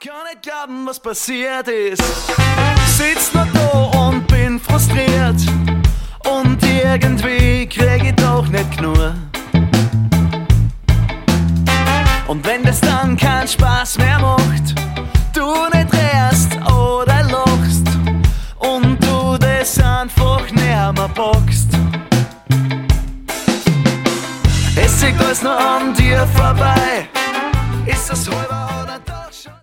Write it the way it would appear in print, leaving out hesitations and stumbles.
kann nicht glauben, was passiert ist. Sitz noch da und bin frustriert. Und irgendwie krieg ich doch nicht genug. Und wenn das dann keinen Spaß mehr macht, du nicht rührst oder lachst und du das einfach näher mehr packst. Es zieht alles nur an dir vorbei. Ist das halber